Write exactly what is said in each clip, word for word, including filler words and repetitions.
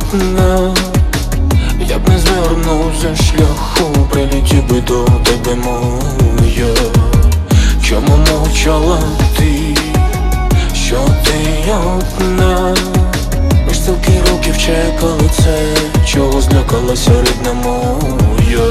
одна. Я б не звернув зі шляху, прилетів би до тебе моя. Чому мовчала ти, що ти одна? Ми ж стільки років чекали це, чого злякалася рідна моя.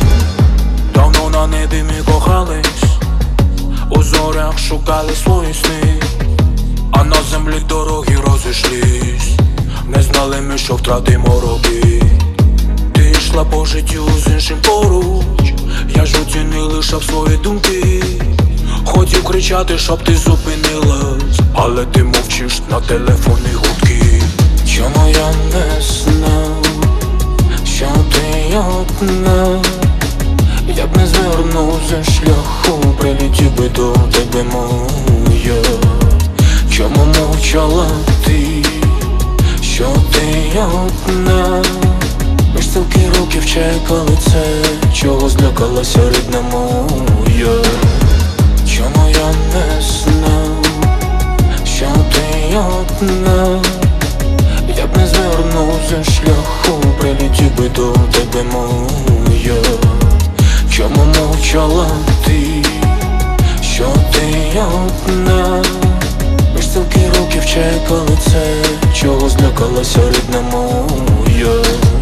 Давно на небі ми кохались, у зорях шукали свої сни, а на землі дороги розійшлись. Не знали ми, що втратимо роки. Ти йшла по життю з іншим поруч, я ж у тіні лишав свої думки. Хотів кричати, щоб ти зупинилась, але ти мовчиш на телефонні гудки. Чому я не знав, що ти одна? Я б не звернув зі шляху, прилетів би до тебе моя. Чому мовчала ти, що ти одна? Ми ж стільки років чекали це, чого злякалася рідна моя. Чому я не знав, що ти одна? Я б не звернув зі шляху, прилетів би до тебе моя. Чому мовчала ти, що ти одна? Ми ж стільки років чекали це, чого злякалася рідна моя.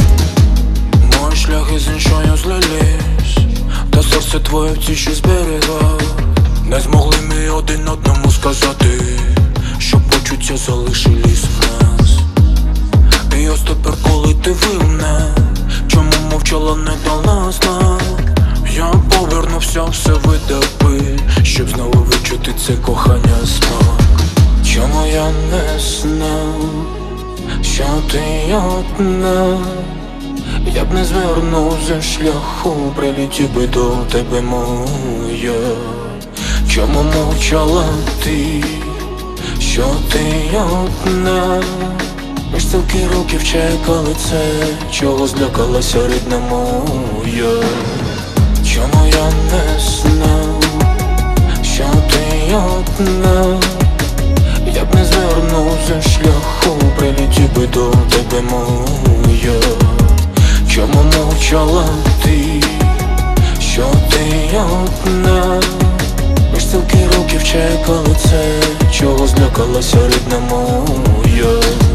Мої шляхи з іншою злились, та серце твоє в тиші зберегла. Не змогли ми один одному сказати, що почуття залишились в нас. І ось тепер, коли ти винна, чому мовчала, не дала знак? Я повернувся, все видав би, щоб знову відчути це кохання смак. Чому я не знав, що ти одна? Я б не звернув зі шляху, прилетів би до тебе моя. Чому мовчала ти, що ти одна? Ми ж стільки років чекали це, чого злякалася рідна моя. Чому я не знав, що ти одна? Я б не звернув зі шляху, прилетів би до тебе моя. Чому мовчала ти, що ти одна? Ми ж стільки років чекали це, чого злякалася рідна моя.